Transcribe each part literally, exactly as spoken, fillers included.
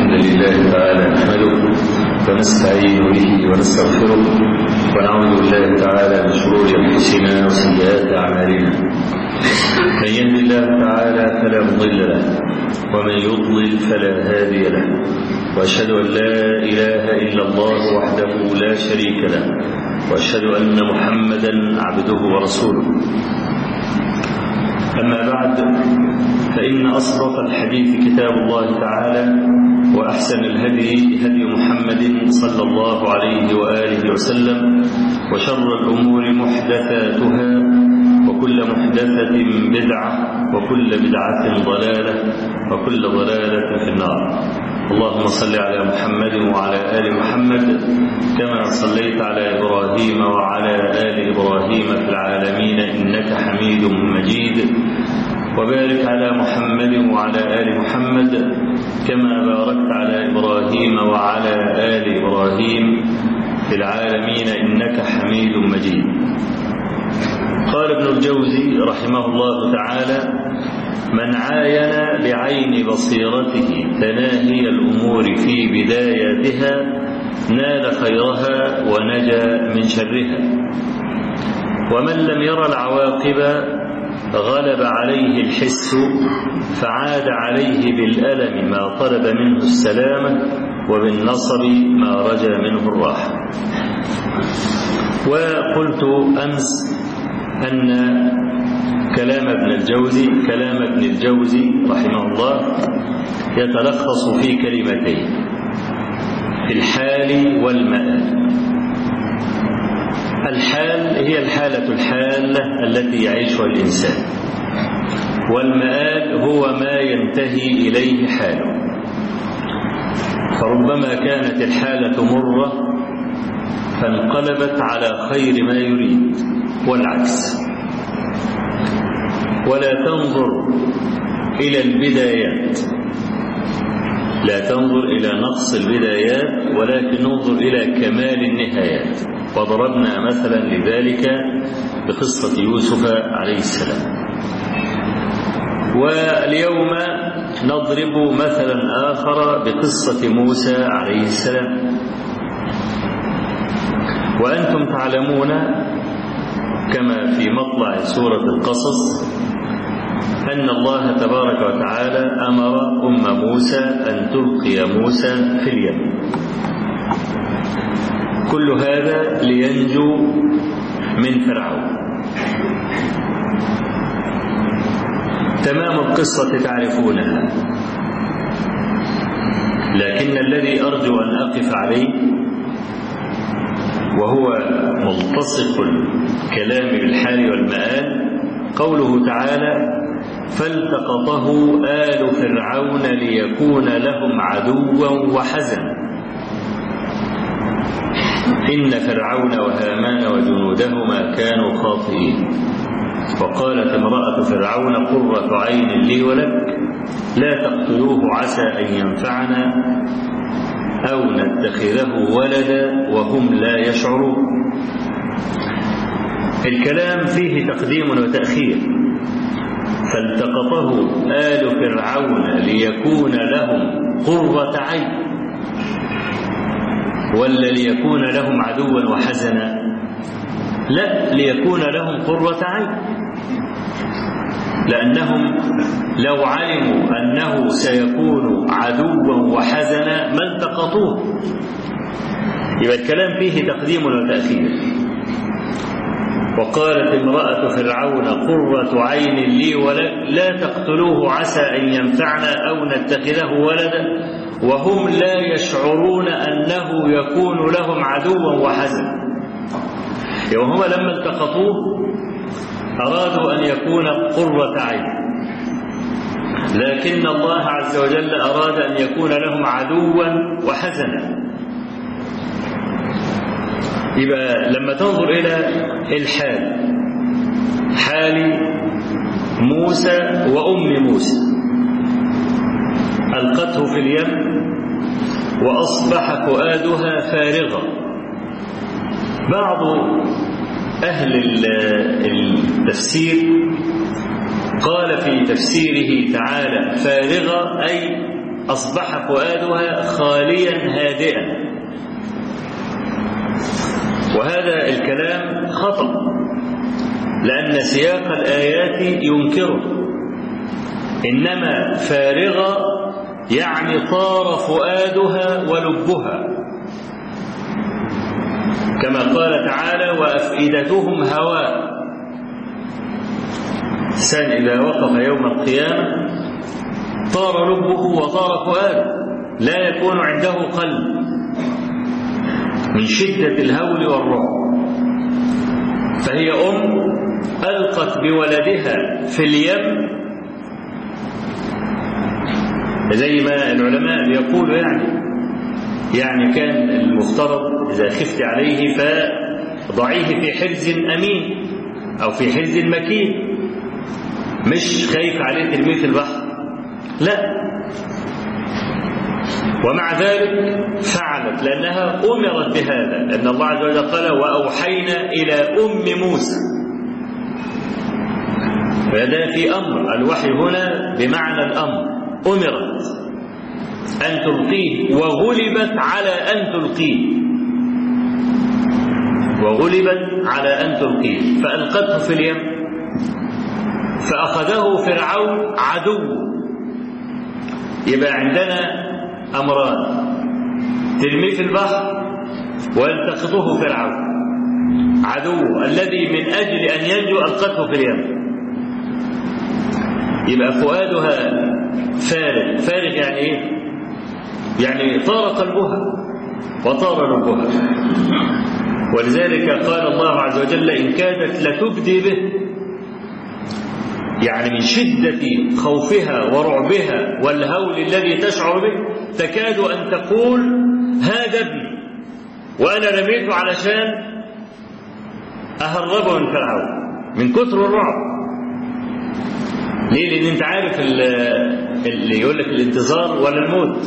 الحمد لله تعالى نحمده ونستعين به ونستغفره ونعوذ بالله تعالى من شرور أنفسنا وسيئات أعمالنا. من يهد الله تعالى فلا مضل له ومن يضلل فلا هادي له، وأشهد أن لا إله إلا الله وحده لا شريك له، وأشهد أن محمدا عبده ورسوله. أما بعد، فإن أصدق الحديث كتاب الله تعالى، وأحسن الهدي هدي محمد صلى الله عليه وآله وسلم، وشر الأمور محدثاتها، وكل محدثة بدعة، وكل بدعة ضلالة، وكل ضلالة في النار. اللهم صل على محمد وعلى آل محمد كما صليت على إبراهيم وعلى آل إبراهيم في العالمين إنك حميد مجيد، وبارك على محمد وعلى آل محمد كما باركت على إبراهيم وعلى آل إبراهيم في العالمين إنك حميد مجيد. قال ابن الجوزي رحمه الله تعالى: من عاين بعين بصيرته تناهي الأمور في بداياتها نال خيرها ونجا من شرها، ومن لم ير العواقب غلب عليه الحس فعاد عليه بالألم ما طلب منه السلامة، وبالنصب ما رجا منه الراحة. وقلت أمس أن كلام ابن الجوزي كلام ابن الجوزي رحمه الله يتلخص في كلمتين: الحال والمآل. الحال هي الحالة الحالة التي يعيشها الإنسان، والمآل هو ما ينتهي إليه حاله. فربما كانت الحالة مرة فانقلبت على خير ما يريد، والعكس. ولا تنظر إلى البدايات، لا تنظر إلى نقص البدايات، ولكن انظر إلى كمال النهايات. وضربنا مثلا لذلك بقصة يوسف عليه السلام. واليوم نضرب مثلا آخر بقصة موسى عليه السلام. وأنتم تعلمون كما في مطلع سورة القصص أن الله تبارك وتعالى أمر أم موسى أن تلقي موسى في اليم. كل هذا لينجو من فرعون. تمام القصة تعرفونها، لكن الذي أرجو أن أقف عليه وهو ملتصق الكلام بالحال والمآل قوله تعالى: فالتقطه آل فرعون ليكون لهم عدوا وحزنا إن فرعون وهامان وجنودهما كانوا خاطئين. وقالت امرأة فرعون: قرة عين لي ولك لا تقتلوه عسى أن ينفعنا أو نتخذه ولدا وهم لا يشعرون. الكلام فيه تقديم وتأخير. فالتقطه آل فرعون ليكون لهم قرة عين، ولا ليكون لهم عدوا وحزنا؟ لا، ليكون لهم قرة عين، لأنهم لو علموا أنه سيكون عدوا وحزنا ما التقطوه. يبقى الكلام فيه تقديم وتأخير. وقالت امرأة فرعون: قرة عين لي ولك لا تقتلوه عسى أن ينفعنا أو نتخذه ولدا وهم لا يشعرون أنه يكون لهم عدوا وحزنا. وهم لما التقطوه أرادوا أن يكون قرة عين، لكن الله عز وجل أراد أن يكون لهم عدوا وحزنا. يبقى لما تنظر إلى الحال، حال موسى وأم موسى، ألقته في اليم وأصبح فؤادها فارغا. بعض أهل التفسير قال في تفسيره تعالى: فارغة أي أصبح فؤادها خاليا هادئا. وهذا الكلام خطأ، لأن سياق الآيات ينكره، إنما فارغة يعني طار فؤادها ولبها، كما قال تعالى وأفئدتهم هواء. الإنسان إذا وقف يوم القيامة طار لبه وطار فؤاده، لا يكون عنده قلب من شدة الهول والرعب. فهي أم ألقت بولدها في اليم، زي ما العلماء يقولوا يعني يعني كان المفترض إذا خفت عليه فضعيه في حرز أمين أو في حرز مكين، مش خايف عليه ترميه في البحر، لا. ومع ذلك فعلت لأنها أمرت بهذا، لأن الله عز وجل قال وأوحينا إلى أم موسى، فهذا في أمر. الوحي هنا بمعنى الأمر، أمرت أن تلقيه وغلبت على أن تلقيه وغلبت على أن تلقيه فألقته في اليم، فأخذه فرعون عدو. يبقى عندنا أمران، ترميه في البحر ويلتقطه فرعون عدو الذي من أجل أن ينجو ألقته في اليم. يبقى فؤادها فارغ. فارغ يعني إيه؟ يعني طار قلبها وطار لبها. ولذلك قال الله عز وجل إن كادت لتبدي به، يعني من شدة خوفها ورعبها والهول الذي تشعر به تكاد أن تقول هذا ابني وأنا رميته علشان أهربه من فرعون من كثر الرعب. ليه؟ لأن أنت عارف اللي يقول لك الانتظار ولا الموت.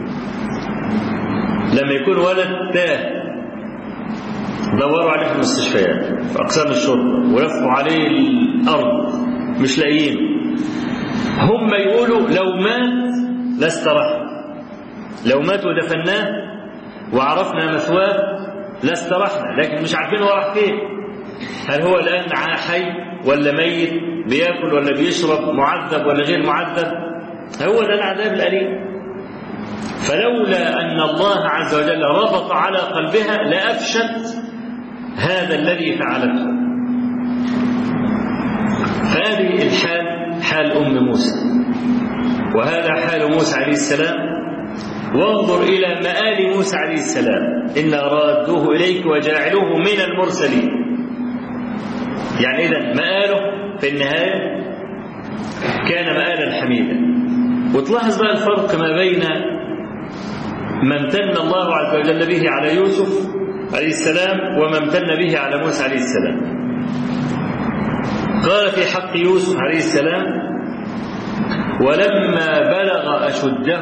لما يكون ولد تاه دوروا عليه في المستشفيات في أقسام الشرطة ولفوا عليه الأرض مش لاقيين، هم يقولوا لو مات لاسترحنا، لو مات ودفناه وعرفنا مثواه لاسترحنا، لكن مش عارفين هو راح فين. هل هو الآن حي ولا ميت، بياكل ولا بيشرب، معذب ولا غير معذب؟ هو ده العذاب الأليم. فلولا أن الله عز وجل ربط على قلبها لأفشت هذا الذي فعلته. فهذه الحال حال أم موسى، وهذا حال موسى عليه السلام. وانظر إلى مآل موسى عليه السلام إنا رادوه إليك وجاعلوه من المرسلين. يعني إذن مآله في النهاية كان مآلا حميدا. وتلاحظ بقى الفرق ما بين ما امتن الله عز وجل به على يوسف عليه السلام وما امتن به على موسى عليه السلام. قال في حق يوسف عليه السلام ولما بلغ أشده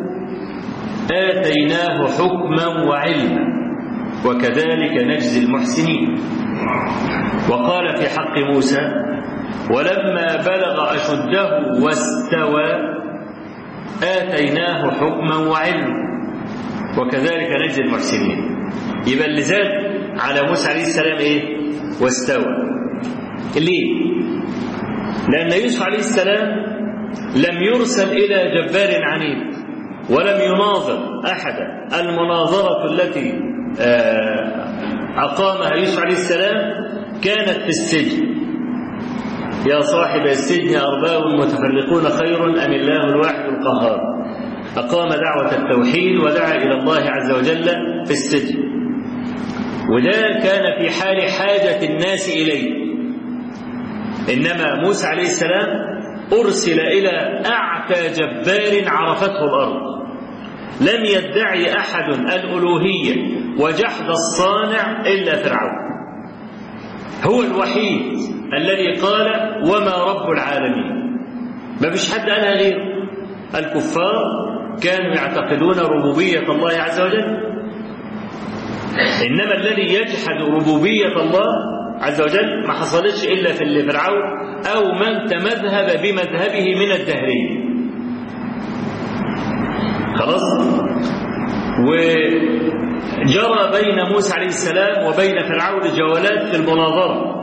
آتيناه حكما وعلما وكذلك نجزي المحسنين. وقال في حق موسى ولما بلغ أشده واستوى آتيناه حكما وعلما وكذلك نجزي المحسنين. يبقى اللي زاد على موسى عليه السلام ايه؟ واستوى. ليه؟ لأن يوسف عليه السلام لم يرسل إلى جبار عنيد ولم يناظر أحدا. المناظرة التي أقامها يوسف عليه السلام كانت في السجن. يا صاحب السجن أرباب متفرقون خير أم الله الواحد القهار. أقام دعوة التوحيد ودعا إلى الله عز وجل في السجن، وده كان في حال حاجة الناس إليه. إنما موسى عليه السلام أرسل إلى أعتى جبار عرفته الأرض. لم يدعي أحد الألوهية وجحد الصانع إلا فرعون. هو الوحيد الذي قال وما رب العالمين. ما فيش حد قالها غيره. الكفار كانوا يعتقدون ربوبية الله عز وجل، إنما الذي يجحد ربوبية الله عز وجل ما حصلتش إلا في فرعون أو من تمذهب بمذهبه من الدهرية. خلاص. وجرى بين موسى عليه السلام وبين فرعون جولات في المناظرة،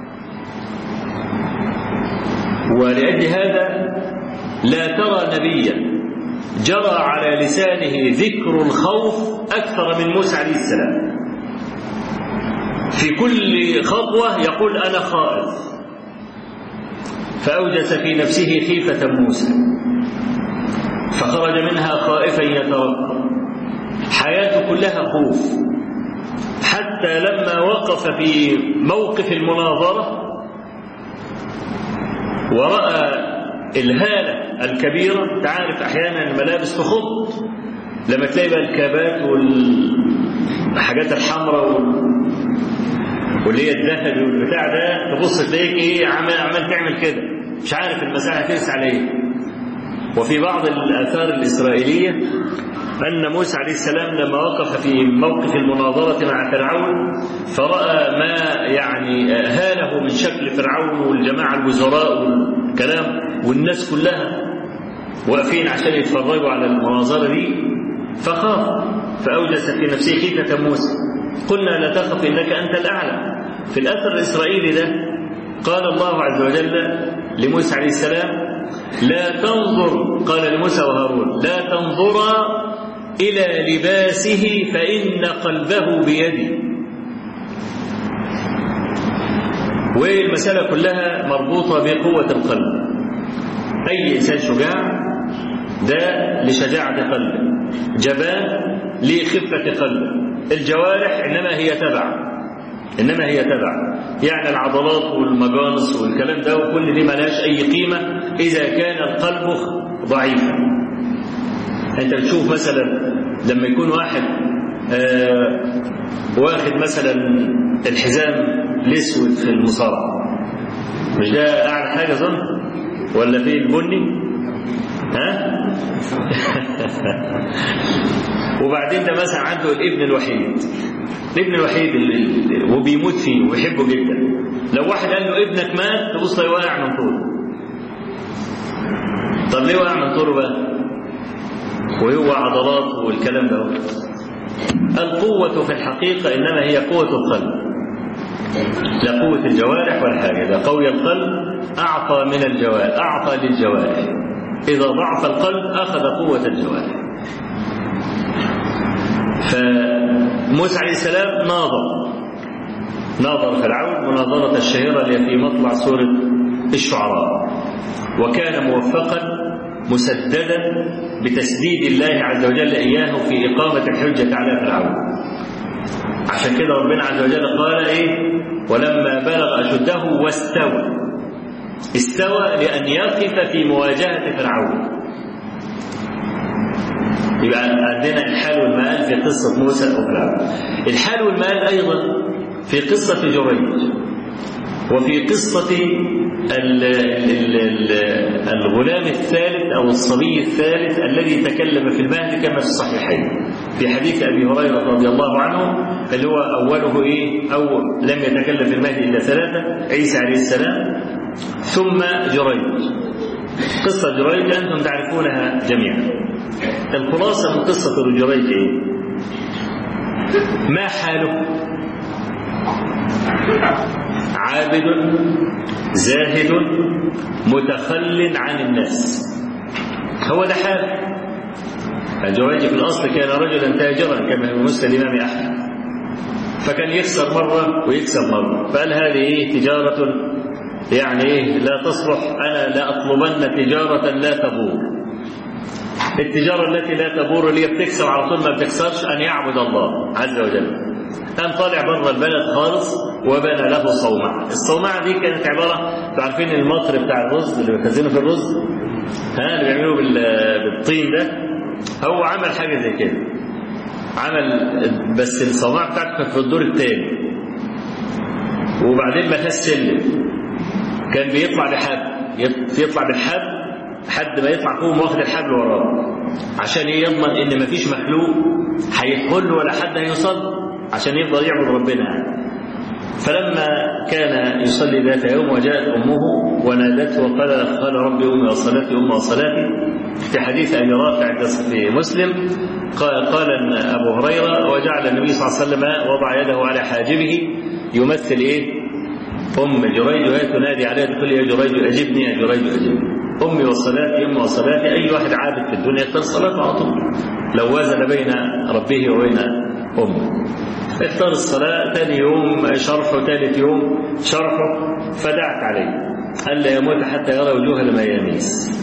ولأجل هذا لا ترى نبيا جرى على لسانه ذكر الخوف أكثر من موسى عليه السلام. في كل خطوة يقول أنا خائف، فأوجس في نفسه خيفة موسى فخرج منها خائفا يترقب، حياته كلها خوف، حتى لما وقف في موقف المناظرة ورأى الهالة الكبيرة. تعرف أحيانا الملابس تخض لما تلاقي بقى الكابات والحاجات الحمراء واللي هي الذهب والبتاع ده، تبص تلاقيك ايه عمال عمال تعمل كده، مش عارف المساحة هترس عليه. وفي بعض الآثار الإسرائيلية أن موسى عليه السلام لما وقف في موقف المناظرة مع فرعون فرأى ما يعني هاله من شكل فرعون والجماعة الوزراء والكلام والناس كلها واقفين عشان يتفرجوا على المناظرة دي، فخاف فأوجس في نفسه خيفة موسى. قلنا لا تخف إنك أنت الأعلى. في الأثر الإسرائيلي ده قال الله عز وجل لموسى عليه السلام لا تنظر، قال لموسى وهارون لا تنظرا إلى لباسه فإن قلبه بيدي. والمسألة كلها مربوطة بقوة القلب. أي إنسان شجاع ده لشجاعة قلبه، جبان لخفة قلبه. الجوارح إنما هي تبع إنما هي تبع يعني العضلات والمجانس والكلام ده وكل دي ملاش أي قيمة إذا كان القلب ضعيفا. أنت بتشوف مثلا لما يكون واحد آه واخد مثلا الحزام الأسود في المصارعة، مش ده أعلى حاجة ظن ولا في البني؟ ها؟ وبعدين ده مثلا عنده الابن الوحيد الابن الوحيد اللي وبيموت فيه ويحبه جدا، لو واحد قال له ابنك مات تبص له واقع من طوله. طب ليه واقع من طوله بقى وهو عضلات والكلام ده؟ القوة في الحقيقة إنما هي قوة القلب، لا قوة الجوارح ولا حاجة. إذا قوي القلب أعطى من الجوارح، أعطى للجوارح. إذا ضعف القلب أخذ قوة الجوارح. فموسى عليه السلام ناظر ناظر فرعون مناظرة الشهيرة اللي في مطلع سورة الشعراء، وكان موفقا مسددا بتسديد الله عز وجل إياه في إقامة الحجة على فرعون. عشان كده ربنا عز وجل قال إيه ولما بلغ أشده واستوى. استوى لأن يقف في مواجهة فرعون. يبقى عندنا الحال والمآل في قصة موسى وفرعون. الحال والمآل أيضا في قصة جريج وفي قصة ال ال ال الغلام الثالث أو الصبي الثالث الذي تكلم في المهد كما في الصحيحين في حديث أبي هريرة رضي الله عنه اللي هو أوله إيه أو لم يتكلم في المهد إلا ثلاثة، عيسى عليه السلام ثم جريج. قصة جريج أنتم تعرفونها جميعا. الخلاصة من قصة جريج إيه؟ ما حاله؟ عابد زاهد متخل عن الناس، هو ده حاله. جريج في الأصل كان رجلا تاجرا كما في مسند الإمام أحمد، فكان يخسر مرة ويكسب مرة، فقال هذه إيه تجارة يعني إيه لا تصلح، أنا لا أطلبن تجارة لا تبور. التجارة التي لا تبور اللي بتكسب على طول ما بتكسرش أن يعبد الله عز وجل. قام طالع بره البلد خالص وبنى له صومعة. الصومعة دي كانت عبارة، عارفين المطر بتاع الرز اللي بيخزنوا في الرز، ها اللي بيعملوه بالطين ده، هو عمل حاجة زي كده. عمل بس الصومعة بتاعته كانت في الدور الثاني، وبعدين ما فيهاش سلم، كان بيطلع بحبل، يطلع بالحبل حد ما يطلع فوق واخد الحبل وراه، عشان يضمن ان ما فيش مخلوق هيدخل ولا حد هيوصل، عشان يفضل يعبد ربنا يعني. فلما كان يصلي ذات يوم وجاءت أمه ونادته وقال قال ربي أمي وصلاتي أمي وصلاتي. في حديث أبي رافع في مسلم قال, قال أبو هريرة وجعل النبي صلى الله عليه وسلم وضع يده على حاجبه يمثل إيه؟ أم جريج وهي تنادي عليها تقول يا جريج أجبني يا جريج أجبني. أمي وصلاتي أمي وصلاتي. أي واحد عابد في الدنيا يختار صلاته على طول لو وازن بين ربه وبين أمه. اختار الصلاة. ثاني يوم شرحه، ثالث يوم شرحه، فدعت عليه ألا يموت حتى يرى وجوه المياميس.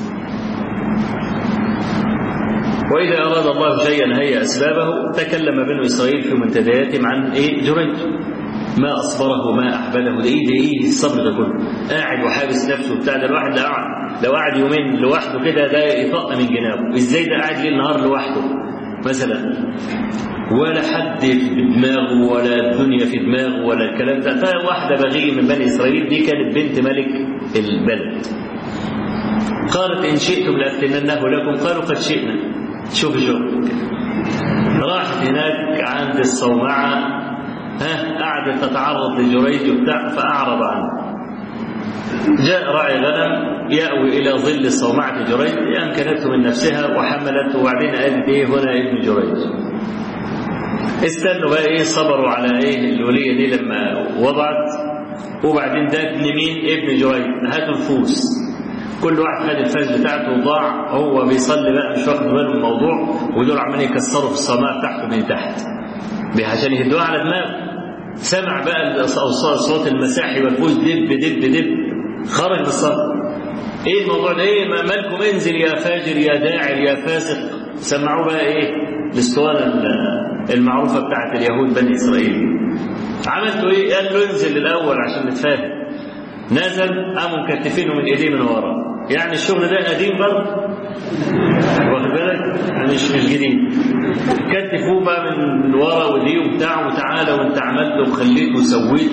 وإذا أراد الله شيئا هيأ أسبابه. تكلم بنو إسرائيل في منتدياتهم عن إيه؟ جريج، ما أصبره ما أحبده. ده إيه ده إيه الصبر ده كله؟ قاعد وحابس نفسه بتاع. ده الواحد لو قعد لو قعد يومين لوحده كده ده يطق من جنابه. إزاي ده قاعد ليل نهار لوحده مثلا، ولا حد في دماغه ولا الدنيا في دماغه ولا الكلام ده. فواحدة بغية من بني إسرائيل دي كانت بنت ملك البلد، قالت إن شئتم لأفتننه لكم. قالوا قد شئنا. شوف شوف راحت هناك عند الصومعة، ها قعدت تتعرض لجريج وبتاع فأعرض عنه. جاء راعي غنم يأوي إلى ظل الصومعة جريج، أمكنته من نفسها وحملته، وبعدين قالت إيه هنا ابن جريج. استنوا بقى إيه، صبروا على إيه الولية دي لما وضعت، وبعدين ده ابن مين؟ ابن جريج. هاتوا الفوس، كل واحد خد الفاس بتاعته وضاع. هو بيصلي بقى مش واخد باله من الموضوع، ودول عمالين يكسروا في الصماء بتاعته من تحت عشان يهدوها على دماغه. سمع بقى صوت المساحي والفوس دب دب دب، خرج بالصلاة. ايه الموضوع ده؟ ايه مالكم؟ انزل يا فاجر يا داعر يا فاسق. سمعوه بقى ايه الاسطوانه المعروفه بتاعت اليهود بني اسرائيل. عملتوا ايه؟ قال له انزل الاول عشان نتفاهم. نزل، قاموا مكتفينه من ايديه من ورا. يعني الشغل ده قديم برضه، واخد بالك؟ يعني مش مش جديد. كتفوه بقى من ورا ودي وبتاع، وتعالى وانت عملت وخليت وسويت.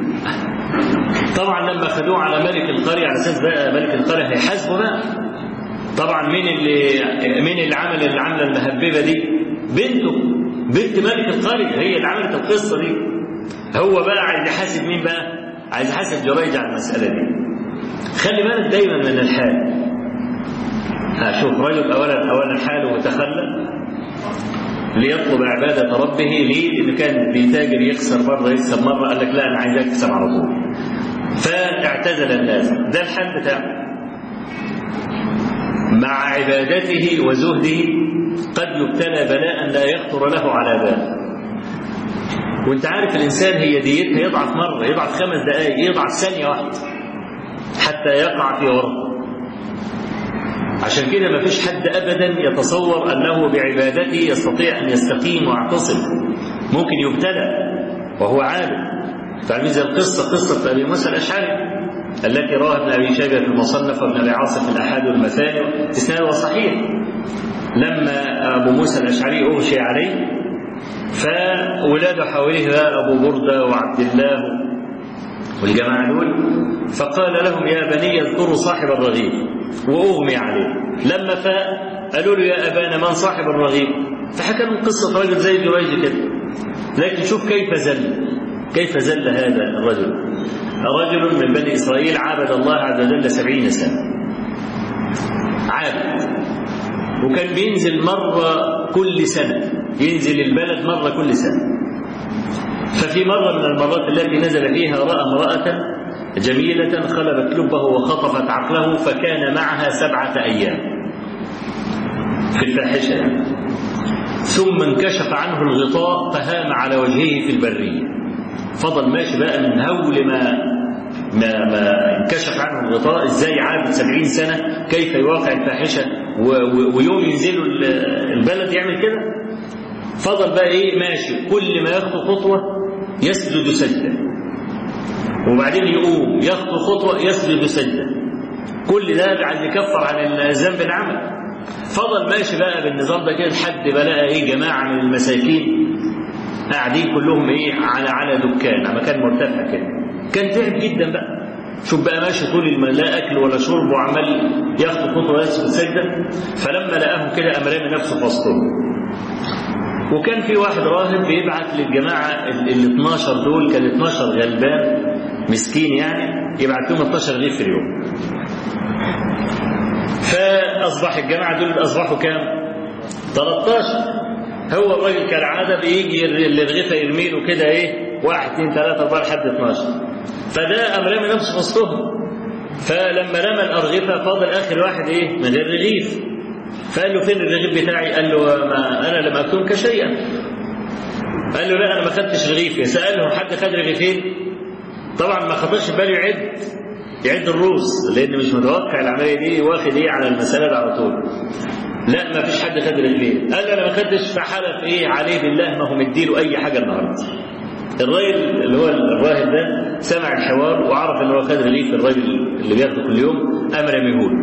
طبعا لما خدوه على ملك القرية على اساس بقى ملك القرية هيحاسبه بقى. طبعا مين اللي مين اللي عمل اللي عامله المهببه دي؟ بنته، بنت ملك القرية هي اللي عملت القصه دي. هو بقى عايز يحاسب مين بقى؟ عايز يحاسب جريج على المسألة دي. خلي بالك دايما من الحال. هشوف رجل أولا أولا حاله تخلى ليطلب عبادة ربه. ليه؟ لأنه كان بيتاجر يخسر مرة يكسب مرة، قال لك لا أنا عايز أكسب على طول، فاعتزل الناس. ده الحال بتاعه. مع عبادته وزهده قد يبتلى بلاء لا يخطر له على بال. وانت عارف الإنسان هي ديتها يضعف مرة، يضعف خمس دقائق، يضعف ثانية واحدة حتى يقع في ورطة. عشان كده ما فيش حد أبدا يتصور أنه بعبادته يستطيع أن يستقيم ويعتصم. ممكن يبتلى وهو عابد. تعلمين زي القصة قصة أبي موسى الأشعري التي رواها ابن أبي شيبة في المصنف وابن أبي عاصم في الأحاد والمثاني، إسناده صحيح. لما أبو موسى الأشعري أغشي عليه فولاده حواليه أبو بردة وعبد الله والجماعة دول، فقال لهم يا بني اذكروا صاحب الرغيف، وأغمي عليه. لما فاق قالوا له يا أبانا من صاحب الرغيف؟ فحكى لهم قصة رجل زي جريج كده. لكن شوف كيف زل، كيف زل هذا الرجل. رجل من بني إسرائيل عابد الله عز وجل سبعين سنة، عابد، وكان بينزل مرة كل سنة، ينزل البلد مرة كل سنة. ففي مرة من المرات التي نزل فيها رأى امرأة جميلة خلبت لبه وخطفت عقله، فكان معها سبعة أيام في الفاحشة يعني. ثم انكشف عنه الغطاء فهام على وجهه في البرية. فضل ماشي بقى من هول ما ما, ما انكشف عنه الغطاء. ازاي عابد سبعين سنة كيف يواقع الفاحشة ويوم ينزلوا البلد يعمل كده؟ فضل بقى ايه ماشي، كل ما يخطو خطوة يسجد سجدة، وبعدين يقوم يخطو خطوة يسجد سجدة. كل ده عايز يكفر عن الذنب العمل. فضل ماشي بقى بالنظام ده كده لحد بقى ايه جماعة من المساكين قاعدين كلهم ايه على على دكان على مكان مرتفع كده. كان تعب جدا بقى. شوف بقى ماشي طول المال لا اكل ولا شرب وعمال ياخد خطوه يسجد سجده. فلما لقاهم كده قام رامي نفسه في وسطهم وكان في واحد راهب بيبعت للجماعة ال اثناشر دول، كان اثناشر غلبان مسكين يعني، يبعت لهم اثناشر رغيف في اليوم. فأصبح الجماعة دول أصبحوا كام؟ ثلاثة عشر. هو الراجل كالعادة بيجي الرغيفة يرميله كده إيه؟ واحد اثنين ثلاثة أربعة لحد اثناشر. فده قام رامي نفسه في وسطهم. فلما رمى الأرغفة فاضل آخر واحد إيه؟ من غير رغيف. فقال له فين الرغيف بتاعي؟ قال له ما أنا لم أكتمك شيئا. قال له لا أنا ما خدتش رغيف. سألهم حد خد رغيفين؟ طبعا ما خطرش باله يعد يعد الروس، لأن مش متوقع العملية دي واخد إيه على المسألة على طول. لا ما فيش حد خد رغيفين. قال له أنا ما خدتش. فحلف إيه عليه بالله ما هو مديله أي حاجة النهارده. الراجل اللي هو الراهب ده سمع الحوار وعرف ان هو خد رغيف الراجل اللي بياخده كل يوم، قام رميهوله.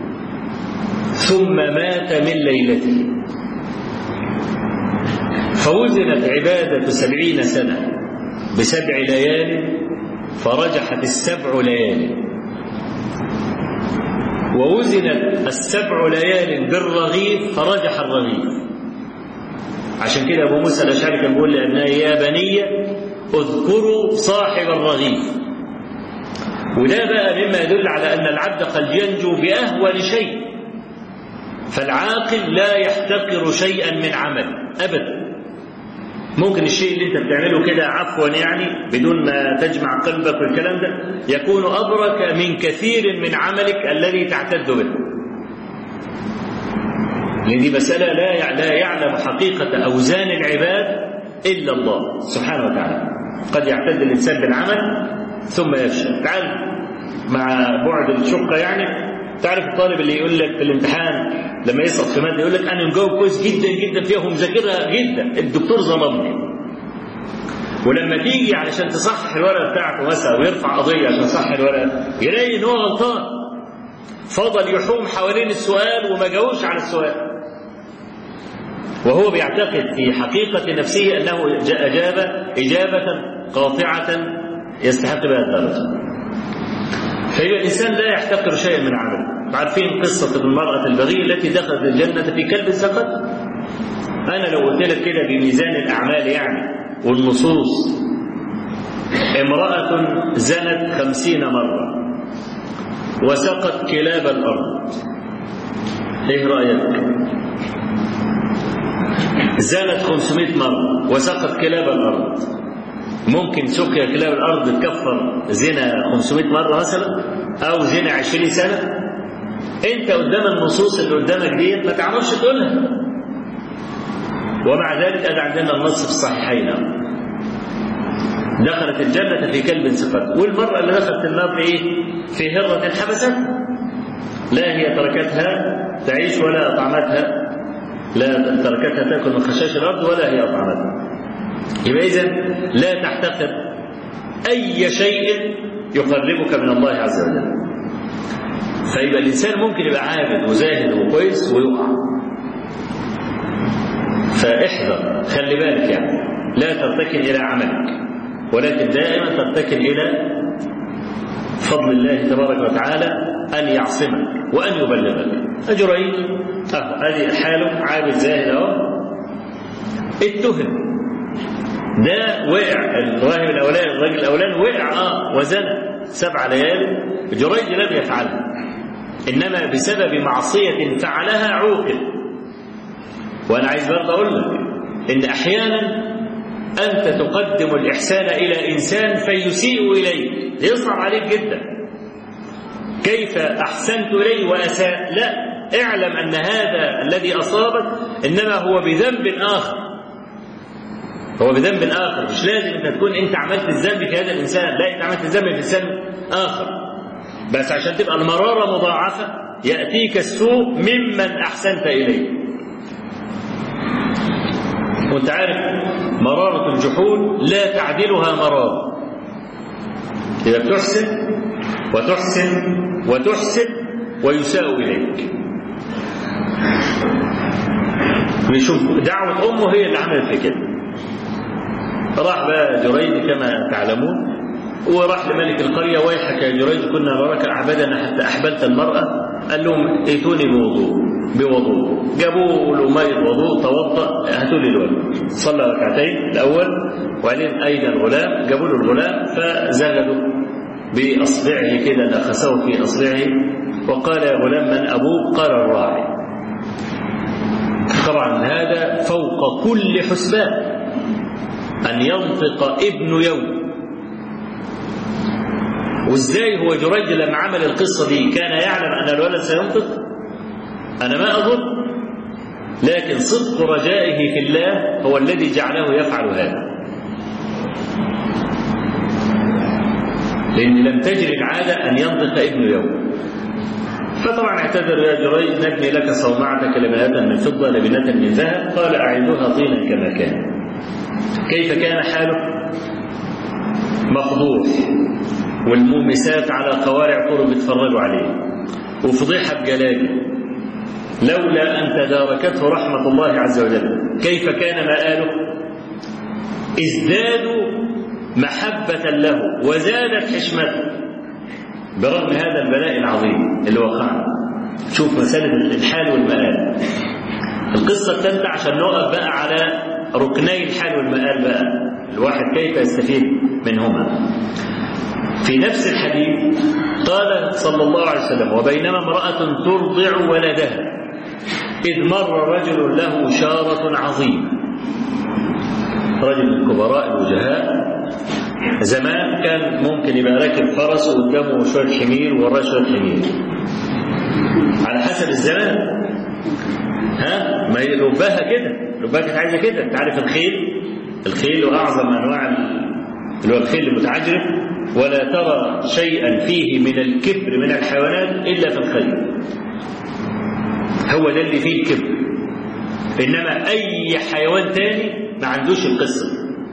ثم مات من ليلته. فوزنت عبادة سبعين سنة بسبع ليال فرجحت السبع ليال، ووزنت السبع ليال بالرغيف فرجح الرغيف. عشان كده أبو موسى الأشعري كان بيقول لأبنائه يا بني اذكروا صاحب الرغيف. وده بقى مما يدل على أن العبد قد ينجو بأهون شيء. فالعاقل لا يحتقر شيئا من عمل أبدا. ممكن الشيء اللي انت بتعمله كده عفوا يعني بدون ما تجمع قلبك والكلام ده يكون أبرك من كثير من عملك الذي تعتد به. لأن دي مسألة لا يعلم حقيقة أوزان العباد إلا الله سبحانه وتعالى. قد يعتد الإنسان بالعمل ثم يفشل. تعال مع بعد الشقة يعني، تعرف الطالب اللي يقول لك في الامتحان لما يسقط في مادة يقول لك أنا مجاوب كويس جدا جدا فيها ومذاكرها جدا، الدكتور ظلمني. ولما تيجي علشان تصحح الورقة بتاعته مثلا ويرفع قضية عشان يصحح الورقة يلاقي إن هو غلطان، فضل يحوم حوالين السؤال وما جاوبش على السؤال، وهو بيعتقد في حقيقة نفسه أنه أجاب إجابة قاطعة يستحق بها الدرجة. فإذا الإنسان لا يحتقر شيئا من عمله. عارفين قصة المرأة البغية التي دخلت الجنة في كلب سقط؟ أنا لو قلت لك كده بميزان الأعمال يعني والنصوص، امرأة زنت خمسين مرة وسقت كلاب الأرض، إيه رأيك؟ زنت خمسمائة مرة وسقط كلاب الأرض، ممكن سقيا كلاب الأرض تكفر زنا خمسمائة مرة مثلا أو زنا عشرين سنة؟ أنت قدام النصوص اللي قدامك دي ما تعرفش تقولها. ومع ذلك أدى عندنا النص في الصحيحين دخلت الجنة في كلب سقط. والمرأة اللي دخلت النار في إيه؟ في هرة حبست، لا هي تركتها تعيش ولا أطعمتها، لا تركتها تأكل من خشاش الأرض ولا هي أطعمتها. يبقى إذن لا تحتقر أي شيء يقربك من الله عز وجل. فيبقى الإنسان ممكن يبقى عابد وزاهد وكويس ويقع. فاحذر، خلي بالك يعني، لا ترتكن إلى عملك ولكن دائما ترتكن إلى فضل الله تبارك وتعالى أن يعصمك وأن يبلغك. أجرين أهو هذه حاله عابد زاهد أهو اتهم، ده وقع الراهب الأولاني الراجل الأولاني وقع آه وزنى سبع ليال، جريج لم يفعلها إنما بسبب معصية فعلها عوقب. وأنا عايز برضه أقول لك إن أحيانا أنت تقدم الإحسان إلى إنسان فيسيء إليك، يصعب عليك جدا، كيف أحسنت إليه وأساء؟ لا، اعلم أن هذا الذي أصابك إنما هو بذنب آخر، هو بذنب آخر. مش لازم أن تكون أنت عملت الذنب في هذا الإنسان، لا، أنت عملت الذنب في إنسان آخر، بس عشان تبقى المرارة مضاعفة يأتيك السوء ممن أحسنت إليه. وأنت عارف مرارة الجحود لا تعدلها مرارة. إذا بتحسن وتحسن وتحسن ويساء إليك. نشوف دعوة أمه هي اللي عملت في كده. راح بقى جريج كما تعلمون وراح لملك القرية، ويحك يا جريج كنا نراك أعبدنا حتى أحبلت المرأة. قال لهم ائتوني بوضوء. بوضوء، جابوا له مية وضوء، توضأ، هاتوا لي الولد، صلى ركعتين الأول، وبعدين أين الغلام؟ جابوا له الغلام فزغلوا بأصبعه كده، نخسوه في أصبعه وقال يا غلام من أبوك؟ قال الراعي. طبعا هذا فوق كل حسبان أن ينطق ابن يوم. وإزاي هو جريج لما عمل القصة دي كان يعلم أن الولد سينطق؟ أنا ما أظن، لكن صدق رجائه في الله هو الذي جعله يفعل هذا، لأن لم تجري العادة أن ينطق ابن يوم. فطبعا اعتذر يا جريج نبني لك صومعتك لبنة من فضة لبنة من ذهب، قال أعيدها طينا كما كان. كيف كان حاله؟ مفضوح، والمومسات على قوارع طرق بيتفرجوا عليه، وفضيحة بجلاله، لولا أن تداركته رحمة الله عز وجل. كيف كان مآله؟ ازدادوا محبة له وزادت حشمته برغم هذا البلاء العظيم اللي وقعنا. شوف مسألة الحال والمآل. القصة الثالثة عشان نقف بقى على ركني الحال والمآل بقى، الواحد كيف يستفيد منهما. في نفس الحديث قال صلى الله عليه وسلم وبينما امرأة ترضع ولدها إذ مر رجل له شارة عظيمة. رجل من الكبراء الوجهاء زمان كان ممكن يبقى راكب فرس وقدامه شوية حمير ووراه شوية حمير على حسب الزمان. ها ما هي لباها كده، لباها كانت عايزة كده. انت عارف الخيل، الخيل وأعظم أنواع اللي هو الخيل المتعجرف، ولا ترى شيئا فيه من الكبر من الحيوانات إلا في الخيل، هو ده اللي فيه الكبر. إنما أي حيوان تاني ما عندوش القصة.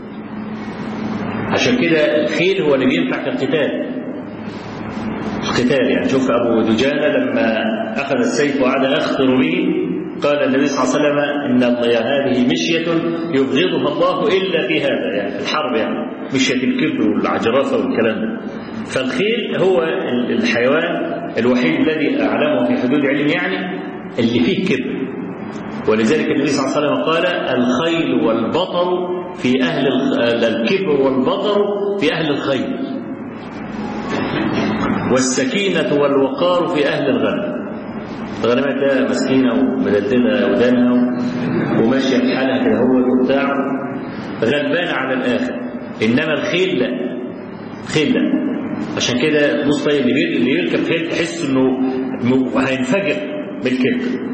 عشان كده الخيل هو اللي بينفع في القتال. القتال يعني شوف أبو دجانة لما أخذ السيف وقعد يخطر به قال النبي صلى الله عليه وسلم إن الله هذه مشية يبغضها الله إلا في هذا، يعني في الحرب، يعني مشية الكبر والعجرفة والكلام ده. فالخيل هو الحيوان الوحيد الذي أعلمه في حدود علم يعني اللي فيه كبر. ولذلك النبي صلى الله عليه وسلم قال الخيل والبطر في أهل الكبر والبطر في أهل الخيل، والسكينة والوقار في أهل الغنم. الغنمات ده مسكينة ومدلدلة ودانها وماشية في حالها كده هو وبتاع غلبانة على الآخر. إنما الخيل لا، الخيل لا. عشان كده تبص طيب اللي يركب خيل تحس إنه هينفجر بالكبر.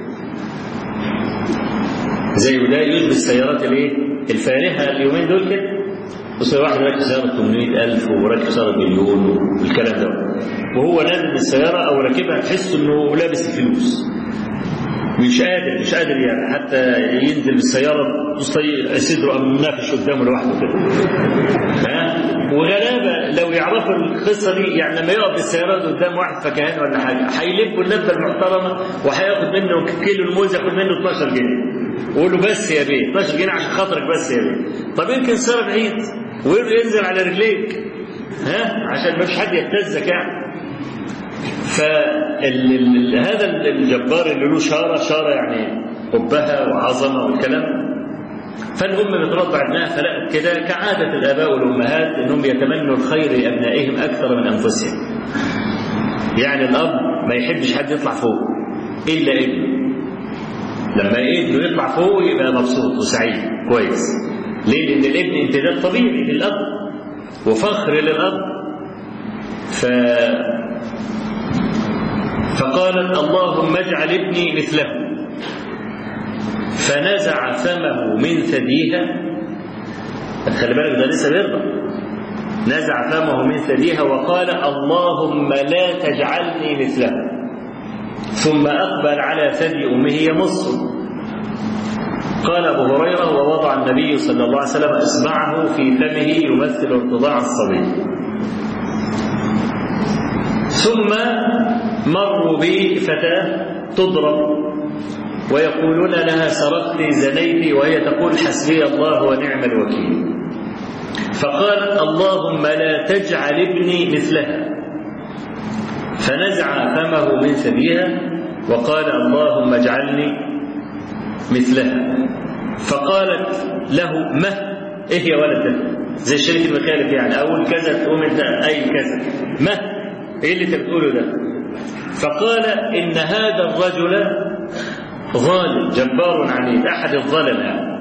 زي وده يشبه السيارات الايه الفارهه اليومين دول كده. بص واحد راكب سياره ثمانمائة ألف وراكب سياره مليون والكلام ده، وهو نازل من السياره او راكبها تحس انه لابس الفلوس، مش قادر مش قادر يعني حتى ينزل بالسياره صدره منافش قدامه لوحده كده. ها وغلابه لو يعرفوا القصه دي، يعني لما يقف بالسيارات قدام واحد فكهان ولا حاجه هيلبوا اللبه المحترمه وهياخد منه كيلو الموز ياخد منه اثناشر جنيه ويقول له بس يا بيه اثناشر جنيه عشان خاطرك بس يا بيه. طب يمكن السياره بعيد وينزل على رجليك ها عشان ما فيش حد يهتزك يعني. فهذا الجبار اللي له شاره شاره يعني قبها وعظمه والكلام. فالأم بترضع ابنها فلقت كده كعادة الآباء والأمهات إنهم يتمنوا الخير لأبنائهم أكثر من أنفسهم. يعني الأب ما يحبش حد يطلع فوق إلا ابنه. لما ابنه يطلع فوق يبقى مبسوط وسعيد كويس. ليه؟ لأن الابن امتداد طبيعي للأب وفخر للأب. ف... فقالت اللهم اجعل ابني مثله، فنزع فمه من ثديها. خلي بالك ده لسه بيرضع. نزع فمه من ثديها وقال اللهم لا تجعلني مثله، ثم أقبل على ثدي أمه يمص. قال أبو هريرة ووضع النبي صلى الله عليه وسلم إصبعه في فمه يمثل ارتضاع الصبي. ثم مروا بفتاة تضرب ويقولون لها سرقت زنيت، وهي تقول حسبي الله ونعم الوكيل. فقالت اللهم لا تجعل ابني مثلها، فنزع فمه من ثديها وقال اللهم اجعلني مثلها، فقالت له مه، ايه يا ولد ده؟ زي الشريك المخالف يعني، اقول كذا تقوم انت اي كذا، مه ايه اللي انت بتقوله ده؟ فقال ان هذا الرجل ظالم جبار عنيد، احد الظلمه،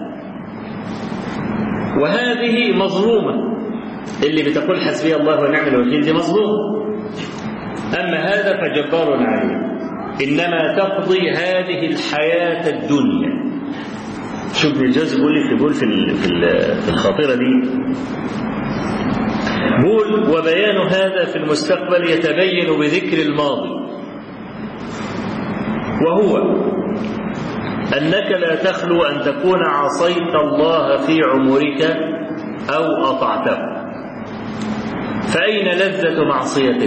وهذه مظلومه، اللي بتقول حسبي الله ونعم الوكيل دي مظلومه، اما هذا فجبار عنيد، انما تقضي هذه الحياه الدنيا. شوف ابن الجوزي بيقول لك بيقول في في الخاطره دي، بيقول وبيان هذا في المستقبل يتبين بذكر الماضي، وهو أنك لا تخلو أن تكون عصيت الله في عمرك أو أطعته، فأين لذة معصيتك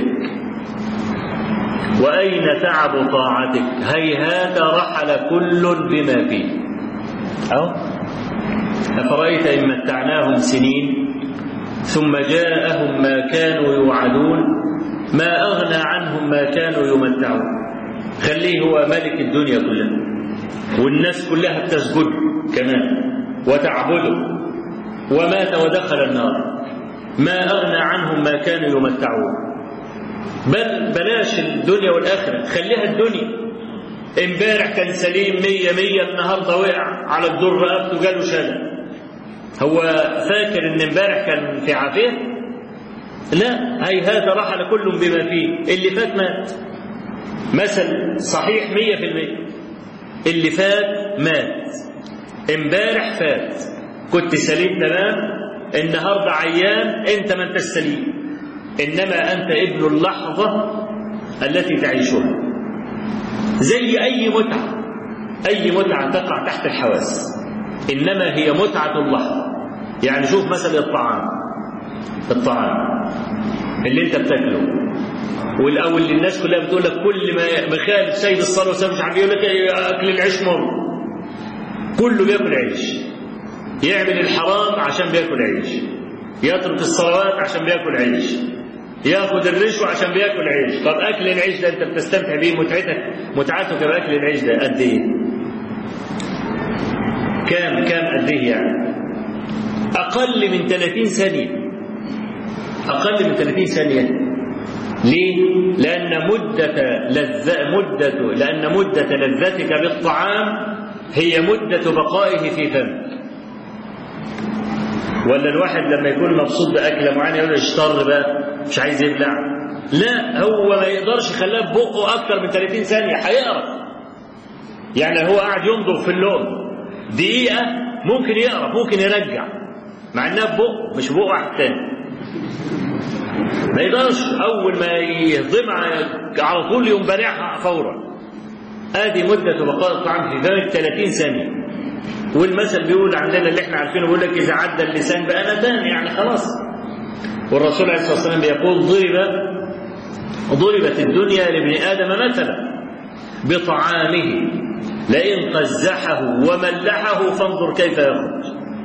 وأين تعب طاعتك؟ هيهات رحل كل بما فيه. أو أفرأيت إن متعناهم سنين ثم جاءهم ما كانوا يوعدون ما أغنى عنهم ما كانوا يمتعون. خليه هو ملك الدنيا كلها والناس كلها بتسجد كمان وتعبده، ومات ودخل النار، ما أغنى عنهم ما كانوا يمتعون. بل بلاش الدنيا والآخرة، خليها الدنيا. امبارح كان سليم مية مية، النهارده وقع على الدر رقبته جاله شلل. هو فاكر ان امبارح كان في عافيه؟ لا، هيهات رحل كل بما فيه. اللي فات مات، مثل صحيح مية في المية. اللي فات مات، امبارح فات، كنت سليم تمام، النهارده عيان، انت ما انت السليم، انما انت ابن اللحظه التي تعيشها. زي اي متعه، اي متعه تقع تحت الحواس، انما هي متعه اللحظه. يعني شوف مثلا الطعام، الطعام اللي انت بتاكله، والاول اللي الناس كلها بتقول لك كل ما مخالف سيد الصلاه والسلام مش عارف، يقول لك اكل العيش مر، كله بياكل عيش، يعمل الحرام عشان بياكل عيش، يترك الصلوات عشان بياكل عيش، ياخد الرشوه عشان بياكل عيش. طب اكل العيش ده انت بتستمتع بيه، متعتك متعتك باكل العيش ده قد ايه؟ كام كام قد ايه يعني؟ اقل من ثلاثين ثانيه، اقل من ثلاثين ثانيه. ليه؟ لان مده لذة مده لان مده لذتك بالطعام هي مده بقائه في فمك. ولا الواحد لما يكون مبسوط باكله معينه يقول اشطر بقى مش عايز يبلع؟ لا، هو ما يقدرش يخليها ببقه اكتر من ثلاثين ثانيه، هيقرف. يعني هو قاعد يمضغ في اللون دقيقه ممكن يقرف، ممكن يرجع، مع انها ببقه مش بقه واحد تاني. ما يقدرش، اول ما يهضمها على طول يقوم بارعها فورا. ادي مده بقاء الطعام في فمك ثلاثين ثانيه. والمثل بيقول عندنا اللي احنا عارفينه، بيقول لك اذا عدى اللسان بأنتان، يعني خلاص. والرسول عليه الصلاه والسلام بيقول ضرب ضربت الدنيا لابن ادم مثلا بطعامه لئن قزحه وملحه فانظر كيف يخرج.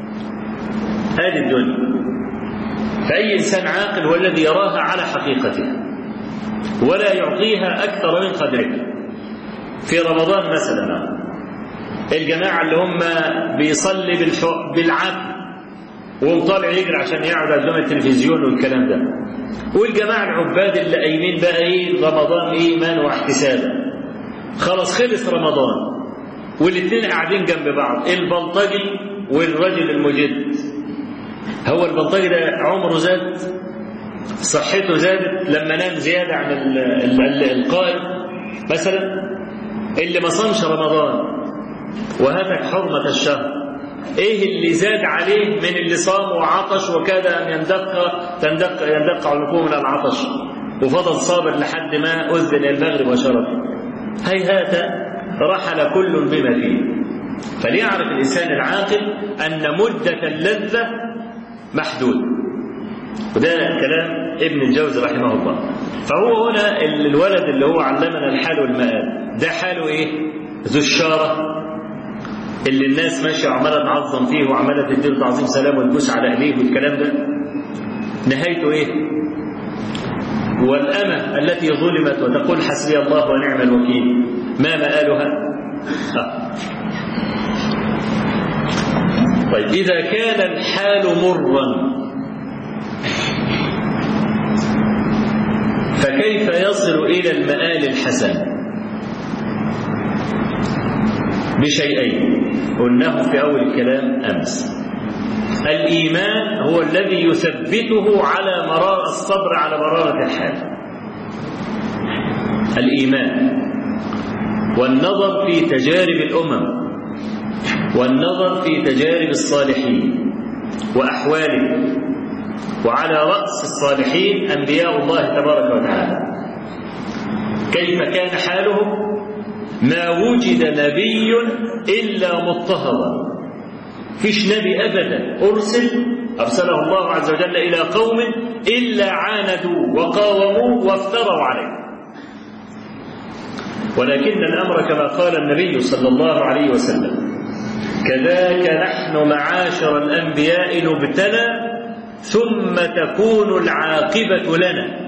هذه الدنيا، فأي إنسان عاقل هو الذي يراها على حقيقتها ولا يعطيها أكثر من قدرها. في رمضان مثلا الجماعة اللي هم بيصلي بالعافية ومطالع يجري عشان يقعد قدام التلفزيون والكلام ده، والجماعة العباد اللي قايمين بقى ايه رمضان ايمان واحتسابا، خلاص خلص رمضان والاثنين قاعدين جنب بعض، البلطجي والرجل المجد. هو البلطجي ده عمره زاد، صحته زادت لما نام زيادة عن القائم مثلا. اللي ما صامش رمضان وهتك حرمة الشهر، ايه اللي زاد عليه من اللي صام وعطش وكاد ان يندق تندق يندق عنقه من العطش وفضل صابر لحد ما اذن المغرب وشرب؟ هيهات رحل كل بما فيه. فليعرف الانسان العاقل ان مده اللذه محدود. وده كلام ابن الجوزي رحمه الله. فهو هنا الولد اللي هو علمنا الحال والمآل، ده حاله ايه؟ ذو الشاره اللي الناس ماشيه وعماله تعظم فيه وعماله تديله تعظيم سلام وتبوس على ايديه والكلام ده، نهايته ايه؟ والامه التي ظلمت وتقول حسبي الله ونعم الوكيل، ما مآلها؟ آه. طيب إذا كان الحال مرا فكيف يصل إلى المآل الحسن؟ بشيئين قلناه في أول الكلام أمس. الإيمان هو الذي يثبته على مرار الصبر على مرارة الحال، الإيمان، والنظر في تجارب الأمم، والنظر في تجارب الصالحين وأحوالهم، وعلى رأس الصالحين أنبياء الله تبارك وتعالى، كيف كان حالهم؟ ما وجد نبي إلا مضطهدا، فيش نبي أبدا أرسل أرسله الله عز وجل إلى قوم إلا عاندوا وقاوموا وافتروا عليه. ولكن الأمر كما قال النبي صلى الله عليه وسلم: كذاك نحن معاشر الأنبياء نبتلى ثم تكون العاقبة لنا.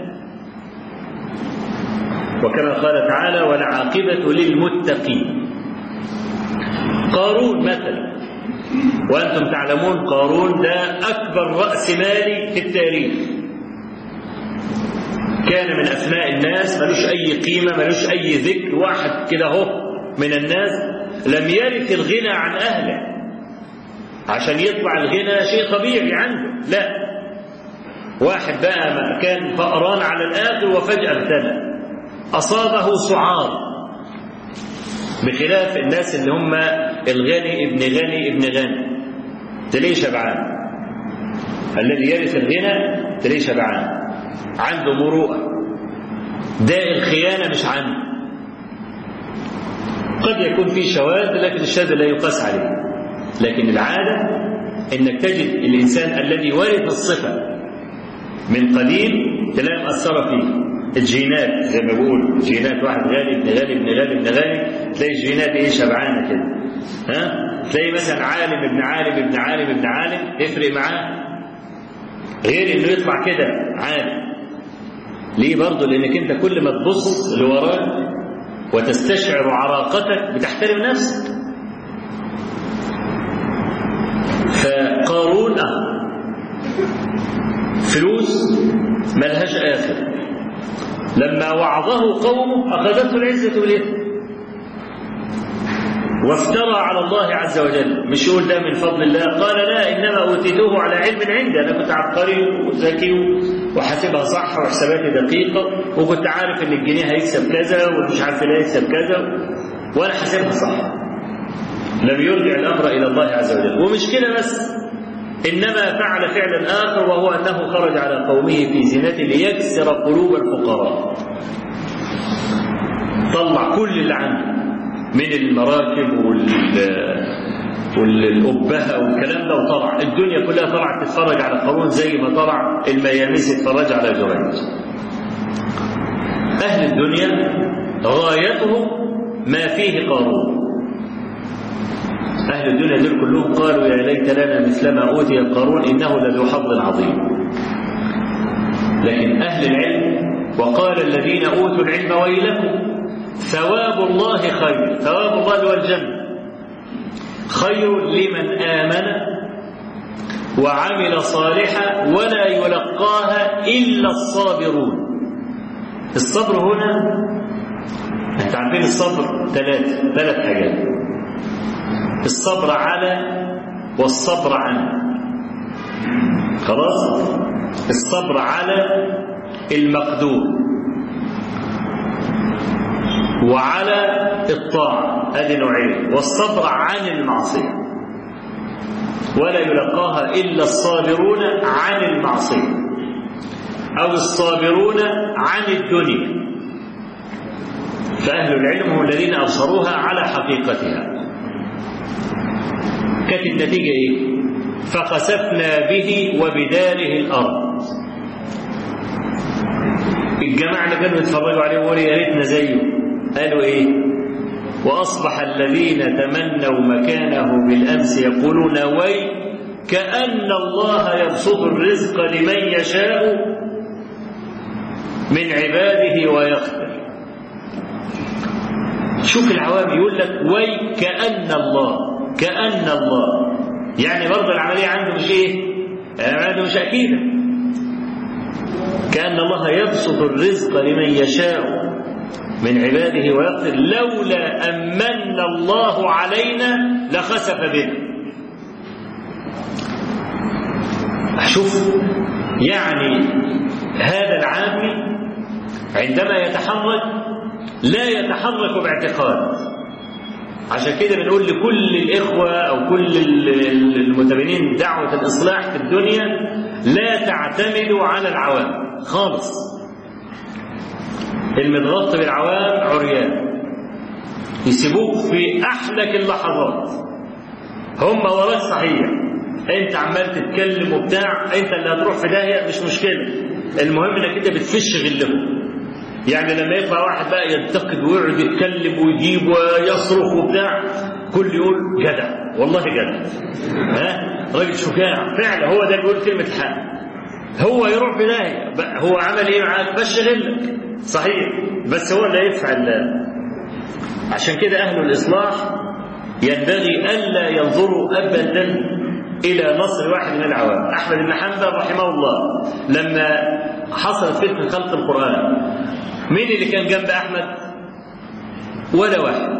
وكما قال تعالى: والعاقبة للمتقين. قارون مثلا، وأنتم تعلمون قارون ده أكبر رأس مالي في التاريخ، كان من أثناء الناس، ملوش أي قيمة، ملوش أي ذكر، واحد كده هو من الناس لم يرث الغنى عن أهله عشان يطلع الغنى شيء طبيعي عنده، لا، واحد بقى كان فقران على الآخر وفجأة ابتلى، أصابه سعار، بخلاف الناس اللي هم الغني ابن غني ابن غني تلاقيه شبعان، الذي يرث الغنى تلاقيه شبعان، عنده مروءة، داء الخيانة مش عنده. قد يكون في شواذ لكن الشاذ لا يقاس عليه، لكن العادة انك تجد الإنسان الذي ورث الصفة من قديم تلاقي مأثرة فيه الجينات، زي ما بقول جينات واحد غالي ابن غالي ابن غالي ابن غالي، تلاقي الجينات ايه شبعانه كده، ها، تلاقي مثلا عالم ابن عالم ابن عالم ابن عالم يفرق معاه، غير انه يطلع كده عالم. ليه؟ برضه لانك انت كل ما تبص لوراك وتستشعر عراقتك بتحترم نفسك. فقارون فلوس ملهاش آخر، لما وعظه قومه أخذته العزة والإثم وافترى على الله عز وجل. مش يقول ده من فضل الله، قال لا، إنما أوتيته على علم عندي، أنا كنت عبقري وذكي وحاسبها صح وحساباتي دقيقة، وكنت عارف إن الجنيه هيكسب كذا ومش عارف لا يكسب كذا، وأنا حاسبها صح. لم يرجع الأمر إلى الله عز وجل. ومش كده بس، إنما فعل فعلا آخر، وهو أنه خرج على قومه في زينته ليكسر قلوب الفقراء، طلع كل اللي عنده من المراكب والأبهة والكلام ده، وطلع الدنيا كلها طلعت تتفرج على قارون زي ما طلع المياميس يتفرج على جريج. أهل الدنيا غايتهم ما فيه قارون. أهل الدنيا دول كلهم قالوا يا ليت لنا مثل ما أوتي قارون إنه لذو حظ عظيم. لكن أهل العلم وقال الذين أوتوا العلم ويلكم ثواب الله خير، ثواب الله والجنة خير لمن آمن وعمل صالحا ولا يلقاها إلا الصابرون. الصبر هنا أنت عارفين الصبر ثلاث ثلاث حاجات: الصبر على والصبر عن. خلاص؟ الصبر على المقدور وعلى الطاعة، هذه نوعين، والصبر عن المعصية. ولا يلقاها إلا الصابرون عن المعصية، أو الصابرون عن الدنيا. فأهل العلم هم الذين أبصروها على حقيقتها. كانت النتيجة إيه؟ فخسفنا به وبداره الأرض. الجماعة اللي كانوا يتفرجوا عليه وقالوا يا ريتنا زيه قالوا إيه؟ وأصبح الذين تمنوا مكانه بالأمس يقولون وي كأن الله يبسط الرزق لمن يشاء من عباده ويقدر. شوف العوام يقول لك وي كأن الله كأن الله، يعني برضه العملية عنده مش ايه؟ عنده مش أكيدة. كأن الله يبسط الرزق لمن يشاء من عباده ويقدر لولا أمن الله علينا لخسف بنا. شوف يعني هذا العامي عندما يتحرك لا يتحرك باعتقاد. عشان كده بنقول لكل الإخوة أو كل المتبنين دعوة الإصلاح في الدنيا لا تعتمدوا على العوام خالص. المتغطى بالعوام عريان، يسيبوك في أحلك اللحظات. هم وراك صحيح، أنت عمال تتكلم وبتاع، أنت اللي هتروح في داهية مش مشكلة، المهم إنك أنت بتفش غلهم. يعني لما يطلع واحد بقى ينتقد ويقعد يتكلم ويجيب ويصرخ وبتاع، كل يقول جدع، والله جدع، ها راجل شجاع فعلا، هو ده بيقول كلمة حق. هو يروح في داهية، هو عمل إيه معاك؟ فش غلك صحيح، بس هو اللي يدفع الله. عشان كده أهل الإصلاح ينبغي ألا ينظروا أبدا إلى نصر واحد من العوام. أحمد بن حنبل رحمه الله لما حصلت فتنة خلق القرآن، مين اللي كان جنب أحمد؟ ولا واحد.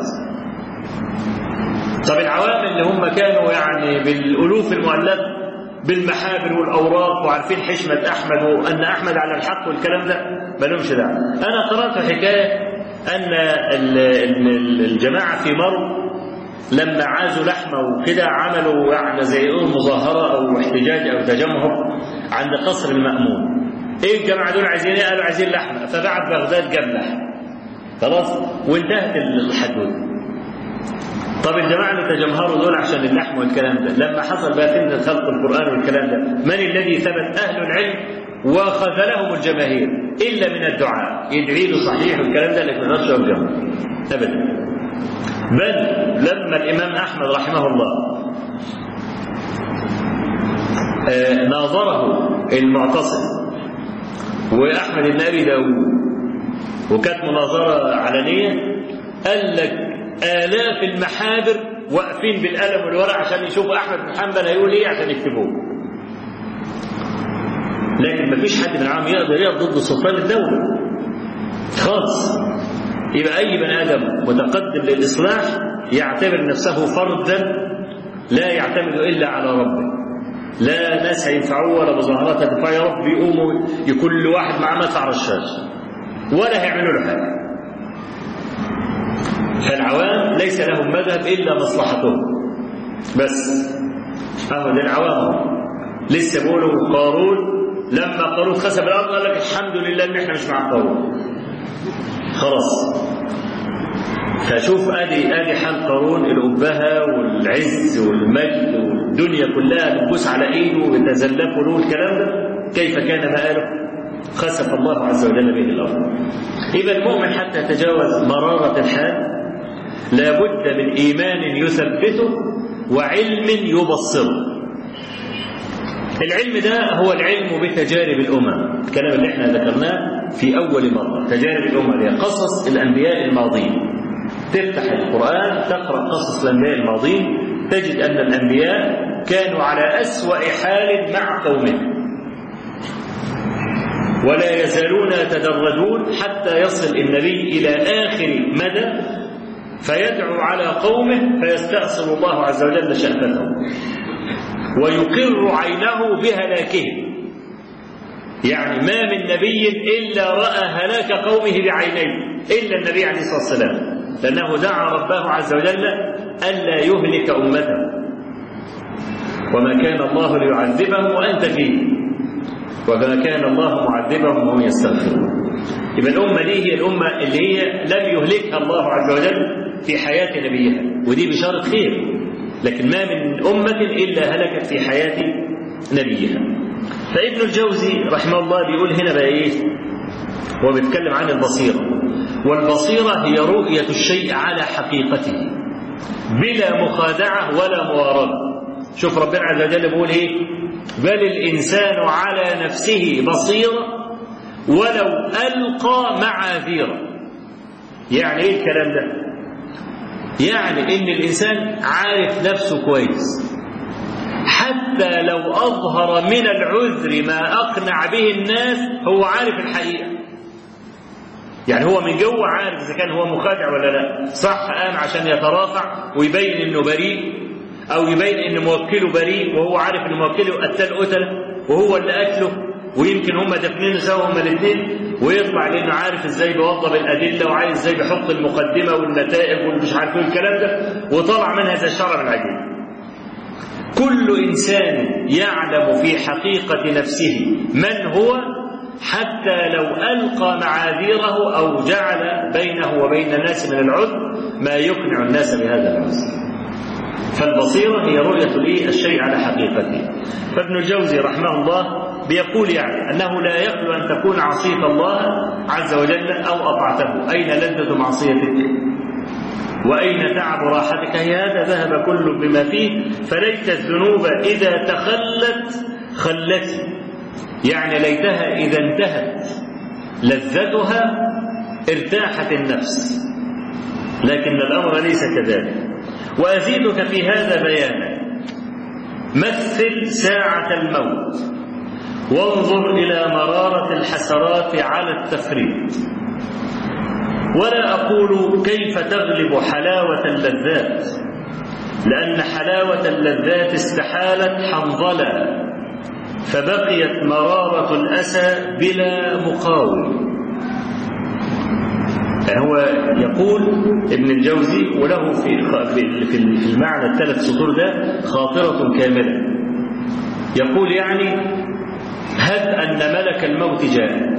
طب العوام اللي هم كانوا يعني بالألوف المؤلفة بالمحابر والأوراق وعارفين حشمة أحمد وأن أحمد على الحق والكلام ده، ما لهمش دعوة. أنا قرأت حكاية أن الجماعة في مرو لما عازوا لحمة وكده عملوا يعني زي مظاهرة أو احتجاج أو تجمهر عند قصر المأمون. إيه الجماعة دول عايزين إيه؟ قالوا عايزين لحمة، فبعت بغداد جاب لحم، خلاص وانتهت الحدود. طب الجماعة اللي تجمهروا دول عشان اللحم والكلام ده، لما حصل بقى فتنة خلق القرآن والكلام ده، من الذي ثبت؟ أهل العلم وخذلهم الجماهير إلا من الدعاء، يدعي له صحيح والكلام ده، لكن ما يقدرش الجمهور أبدا. بل لما الإمام أحمد رحمه الله آه ناظره المعتصم وأحمد بن أبي داود وكانت مناظرة علنية، قال لك آلاف المحابر واقفين بالقلم والورق عشان يشوفوا أحمد بن حنبل هيقول إيه عشان يكتبوه. لكن ما فيش حد من العام يقدر يقف ضد سلطان الدولة خالص. يبقى أي بني آدم متقدم للإصلاح يعتبر نفسه فردا لا يعتمد إلا على ربه، لا ناس هينفعوه ولا مظاهرات هتنفعه، يا رب يقوموا كل واحد معاه مدفع رشاش ولا هيعملوا له حاجة. فالعوام ليس لهم مذهب إلا مصلحتهم بس. أهو ده العوام لسه بيقولوا قارون لما قارون خسف الأرض قال لك الحمد لله إن إحنا مش مع قارون خلاص. فشوف ادي ادي حال قارون، الأبهة والعز والمجد والدنيا كلها بتبوس على ايده ويتزلفوا له الكلام ده، كيف كان مآله؟ خسف الله عز وجل به الارض. اذا المؤمن حتى يتجاوز مرارة الحال لابد من ايمان يثبته وعلم يبصره. العلم ده هو العلم بتجارب الامم، الكلام اللي احنا ذكرناه في اول مرة، تجارب الامم هي قصص الانبياء الماضيين. تفتح القرآن تقرأ قصص الأنبياء الماضين تجد أن الأنبياء كانوا على أسوأ حال مع قومهم، ولا يزالون يتدرجون حتى يصل النبي إلى آخر مدى فيدعو على قومه فيستأصل الله عز وجل شأفتهم ويقر عينه بهلاكهم. يعني ما من نبي إلا رأى هلاك قومه بعينيه إلا النبي عليه الصلاة والسلام، لأنه دعا ربه عز وجل ألا يهلك أمته، وما كان الله ليعذبهم وأنت فيه، وما كان الله معذبهم وهم يستغفرون. يبقى الأمة دي هي الأمة اللي هي لم يهلكها الله عز وجل في حياة نبيها، ودي بشارة خير. لكن ما من أمة إلا هلكت في حياة نبيها. فابن الجوزي رحمه الله بيقول هنا بقى إيه؟ هو بيتكلم عن البصيرة، والبصيرة هي رؤية الشيء على حقيقته بلا مخادعة ولا مواربة. شوف ربنا عز وجل بيقول إيه؟ بل الإنسان على نفسه بصيرة ولو ألقى معاذيره. يعني إيه الكلام ده؟ يعني إن الإنسان عارف نفسه كويس، حتى لو أظهر من العذر ما أقنع به الناس هو عارف الحقيقة. يعني هو من جوه عارف إذا كان هو مخادع ولا لا. صح قام عشان يترافع ويبين إنه بريء، أو يبين إن موكله بريء وهو عارف إن موكله قتل قتله وهو اللي قتله، ويمكن هم دفنين سوا هم الاثنين، ويطلع لأنه عارف إزاي بيوضب الأدلة وعارف إزاي بيحط المقدمة والنتائج والمش عارف ايه الكلام ده، وطلع منها زي الشرع العجيب. كل إنسان يعلم في حقيقة نفسه من هو، حتى لو ألقى معاذيره أو جعل بينه وبين الناس من العذر ما يقنع الناس بهذا العذر. فالبصيرة هي رؤية الشيء على حقيقته. فابن الجوزي رحمه الله بيقول يعني أنه لا يخلو أن تكون عصيت الله عز وجل أو أطعته. أين لذة معصيتك وأين تعب راحتك؟ هي هذا ذهب كل بما فيه. فليت الذنوب إذا تخلت خلتي، يعني ليتها إذا انتهت لذتها ارتاحت النفس، لكن الأمر ليس كذلك. وأزيدك في هذا بيانا: مثل ساعة الموت وانظر إلى مرارة الحسرات على التفريط. ولا أقول كيف تغلب حلاوة اللذات، لأن حلاوة اللذات استحالت حنظلا، فبقيت مرارة الأسى بلا مقاوم. هو يقول ابن الجوزي، وله في في المعنى الثلاث سطور ده خاطرة كاملة. يقول يعني: هب أن ملك الموت جاء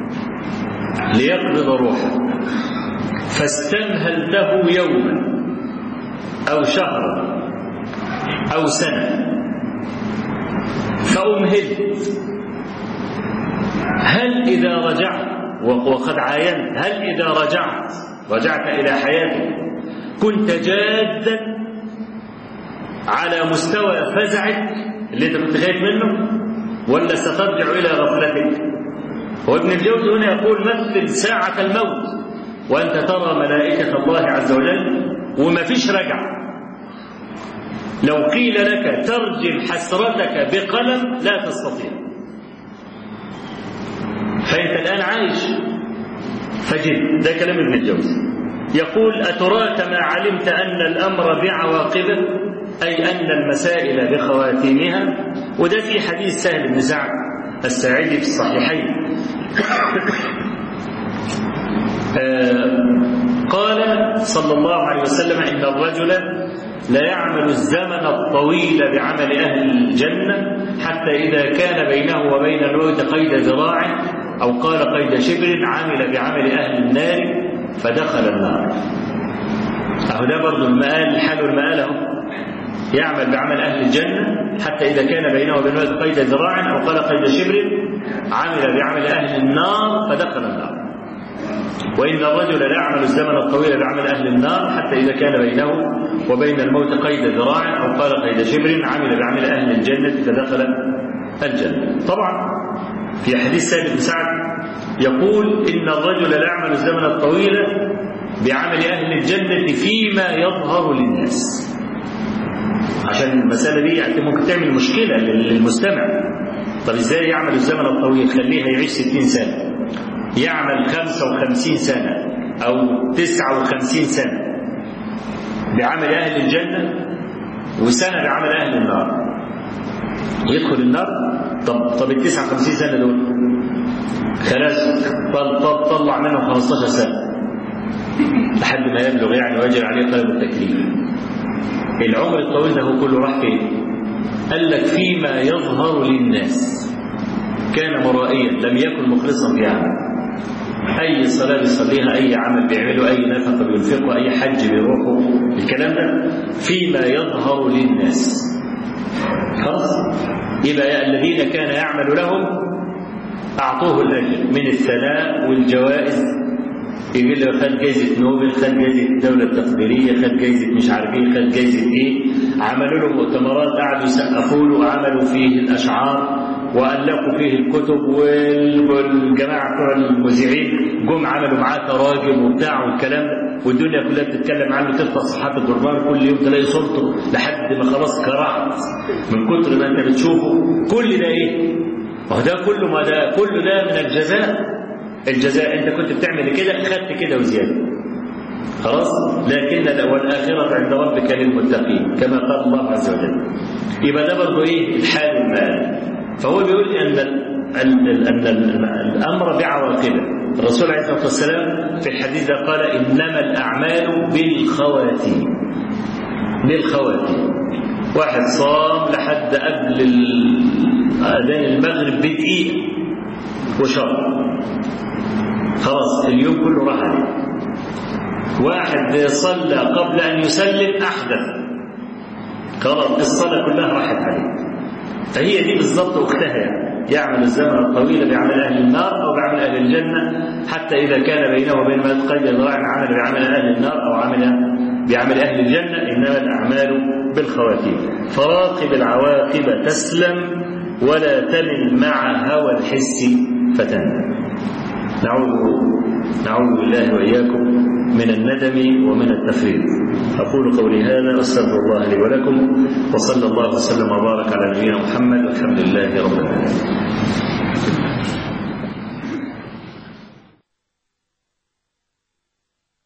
ليقبض روحك، فاستمهلته يوما أو شهرا أو سنة فأمهلت، هل إذا رجعت وقد عاينت، هل إذا رجعت رجعت إلى حياتك كنت جادا على مستوى فزعك اللي أنت كنت خايف منه، ولا سترجع إلى غفلتك؟ وابن الجوزي هنا يقول: مثل ساعة الموت وأنت ترى ملائكة الله عز وجل وما فيش رجع. لو قيل لك ترجم حسرتك بقلم لا تستطيع، فأنت الآن عايش فجد. ده كلام ابن الجوزي. يقول: أتراك ما علمت أن الأمر بعواقبه، أي أن المسائل بخواتيمها. وده في حديث سهل بن سعد الساعدي في الصحيحين. آه قال صلى الله عليه وسلم: إن الرجل لا يعمل الزمن الطويل بعمل أهل الجنة حتى إذا كان بينه وبين الموت قيد ذراع أو قال قيد شبر عمل بعمل أهل النار فدخل النار. أهو ده برضو المآل، حال المآل أهو. يعمل بعمل أهل الجنة حتى إذا كان بينه وبين الموت قيد ذراع أو قال قيد شبر عمل بعمل أهل النار فدخل النار. وإن الرجل لا يعمل الزمن الطويل بعمل أهل النار حتى إذا كان بينه وبين الموت قيد ذراع أو قال قيد شبر عمل بعمل أهل الجنة فدخل الجنة. طبعا في حديث سهل بن سعد يقول: إن الرجل لا يعمل الزمن الطويل بعمل أهل الجنة فيما يظهر للناس. عشان المسألة دي يعني ممكن تعمل مشكلة للمستمع. طب إزاي يعمل الزمن الطويل؟ خليها يعيش ستين سنة، يعمل خمسة وخمسين سنة أو تسعة وخمسين سنة بعمل أهل الجنة وسنة بعمل أهل النار، يدخل النار. طب طب ال تسعة وخمسين سنة دول خلاص طل طل طلع منهم خمستاشر سنة لحد ما يبلغ يعني ويجري عليه قلم التكليف. العمر الطويل ده هو كله راح فين؟ قال لك: فيما يظهر للناس. كان مرائيا لم يكن مخلصا في عمل. أي صلاة بيصليها، أي عمل بيعمله، أي نفقة بينفقه، أي حج بيروحه، الكلام ده فيما يظهر للناس. خلاص؟ يبقى الذين كان يعمل لهم أعطوه الأجر من الثناء والجوائز. يقول له خد جايزة نوبل، خد جايزة الدولة التقديرية، خد جايزة مش عارف ايه، خد جايزة ايه. عملوا له مؤتمرات قعدوا يسقفوا له، عملوا فيه الأشعار وألفوا فيه الكتب، والجماعة بتوع المذيعين جم عملوا معاه تراجم وبتاع والكلام ده، والدنيا كلها بتتكلم عنه، تفتح صفحات الجربان كل يوم تلاقي صورته لحد ما خلاص كرهت من كتر ما انت بتشوفه. كل ده ايه؟ وهو ده كله، ما ده كله ده من الجزاء. الجزاء انت كنت بتعمل كده خدت كده وزياده خلاص. لكن والآخرة عند ربك للمتقين كما قال الله عز وجل. يبقى ده برضه ايه؟ الحال والمآل. فهو بيقول ان ان الامر بعواقبه. الرسول عليه الصلاه والسلام في الحديث ده قال انما الاعمال بالخواتيم. بالخواتيم. واحد صام لحد قبل اذان المغرب بدقيقه وشرب، خلاص اليوم كله راح عليه. واحد صلى قبل ان يسلم احدث، خلاص الصلاه كلها راحت عليه. فهي دي بالضبط اختها، يعني يعمل الزمن الطويل بعمل اهل النار او بعمل اهل الجنه، حتى اذا كان بينه وبين ما يتقيد ذراع عمل بعمل اهل النار او عمل بعمل اهل الجنه. انما الاعمال بالخواتيم. فراقب العواقب تسلم ولا تمل مع هوى الحس فتندم. نعوذ نعوذ بالله واياكم من الندم ومن التفريط. أقول قولي هذا واستغفر الله لي ولكم، وصلى الله وسلم وبارك على نبينا محمد والحمد لله رب العالمين.